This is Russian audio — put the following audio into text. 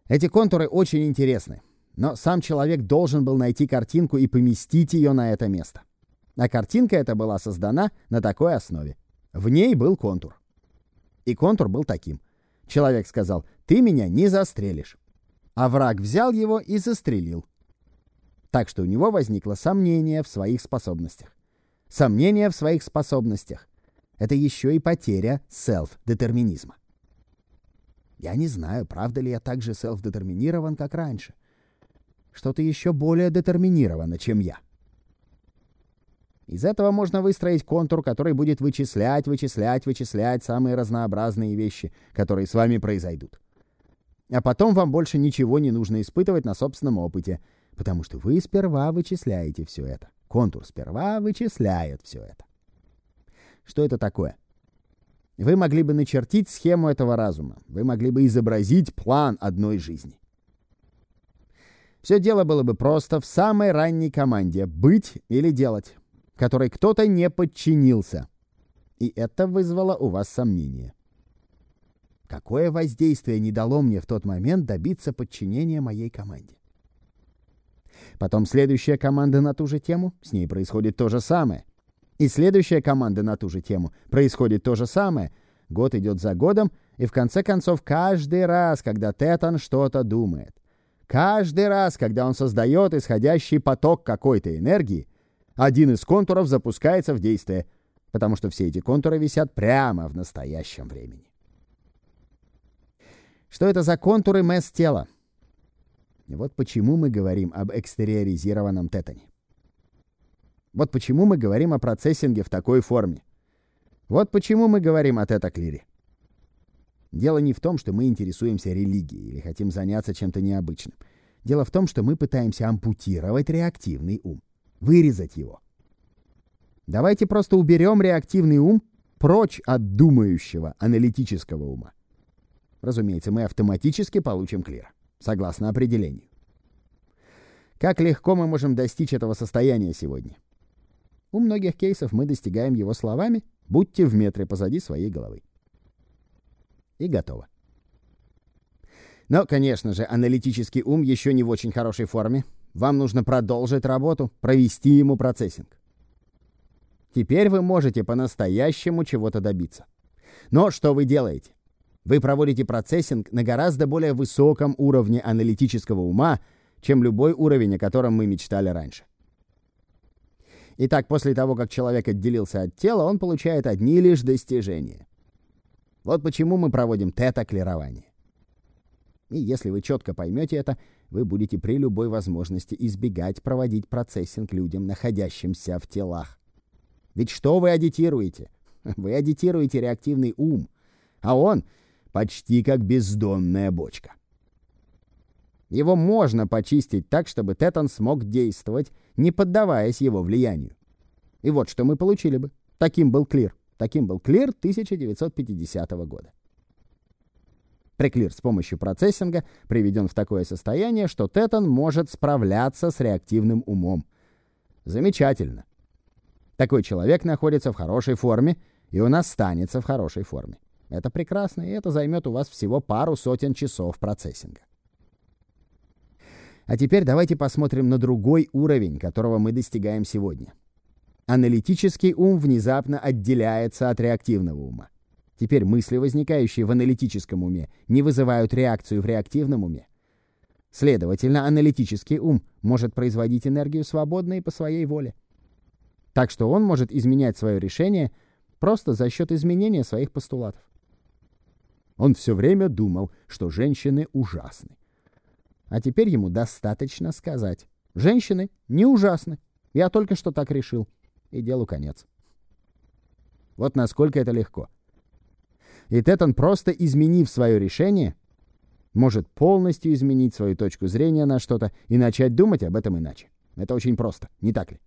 Эти контуры очень интересны, но сам человек должен был найти картинку и поместить ее на это место. А картинка эта была создана на такой основе. В ней был контур. И контур был таким. Человек сказал: «Ты меня не застрелишь». А враг взял его и застрелил. Так что у него возникло сомнение в своих способностях. Сомнение в своих способностях — это еще и потеря селф-детерминизма. Я не знаю, правда ли я так же селф-детерминирован, как раньше. Что-то еще более детерминировано, чем я. Из этого можно выстроить контур, который будет вычислять самые разнообразные вещи, которые с вами произойдут. А потом вам больше ничего не нужно испытывать на собственном опыте, потому что вы сперва вычисляете все это. Контур сперва вычисляет все это. Что это такое? Вы могли бы начертить схему этого разума. Вы могли бы изобразить план одной жизни. Все дело было бы просто в самой ранней команде «быть или делать», которой кто-то не подчинился. И это вызвало у вас сомнение. Какое воздействие не дало мне в тот момент добиться подчинения моей команде? Потом следующая команда на ту же тему, с ней происходит то же самое. И следующая команда на ту же тему, происходит то же самое. Год идет за годом, и в конце концов каждый раз, когда Тетан что-то думает, каждый раз, когда он создает исходящий поток какой-то энергии, один из контуров запускается в действие, потому что все эти контуры висят прямо в настоящем времени. Что это за контуры МЭС-тела? Вот почему мы говорим об экстериоризированном тетане. Вот почему мы говорим о процессинге в такой форме. Вот почему мы говорим о тета-клире. Дело не в том, что мы интересуемся религией или хотим заняться чем-то необычным. Дело в том, что мы пытаемся ампутировать реактивный ум, вырезать его. Давайте просто уберем реактивный ум прочь от думающего аналитического ума. Разумеется, мы автоматически получим клир, согласно определению. Как легко мы можем достичь этого состояния сегодня? У многих кейсов мы достигаем его словами «будьте в метре позади своей головы». И готово. Но, конечно же, аналитический ум еще не в очень хорошей форме. Вам нужно продолжить работу, провести ему процессинг. Теперь вы можете по-настоящему чего-то добиться. Но что вы делаете? Вы проводите процессинг на гораздо более высоком уровне аналитического ума, чем любой уровень, о котором мы мечтали раньше. Итак, после того, как человек отделился от тела, он получает одни лишь достижения. Вот почему мы проводим тета-клирование. И если вы четко поймете это, вы будете при любой возможности избегать проводить процессинг людям, находящимся в телах. Ведь что вы адитируете? Вы адитируете реактивный ум, а он почти как бездонная бочка. Его можно почистить так, чтобы тетан смог действовать, не поддаваясь его влиянию. И вот что мы получили бы. Таким был клир 1950 года. Преклир с помощью процессинга приведен в такое состояние, что тетан может справляться с реактивным умом. Замечательно. Такой человек находится в хорошей форме, и он останется в хорошей форме. Это прекрасно, и это займет у вас всего пару сотен часов процессинга. А теперь давайте посмотрим на другой уровень, которого мы достигаем сегодня. Аналитический ум внезапно отделяется от реактивного ума. Теперь мысли, возникающие в аналитическом уме, не вызывают реакцию в реактивном уме. Следовательно, аналитический ум может производить энергию свободно и по своей воле. Так что он может изменять свое решение просто за счет изменения своих постулатов. Он все время думал, что женщины ужасны. А теперь ему достаточно сказать: женщины не ужасны. Я только что так решил. И делу конец. Вот насколько это легко. И тетан, просто изменив свое решение, может полностью изменить свою точку зрения на что-то и начать думать об этом иначе. Это очень просто, не так ли?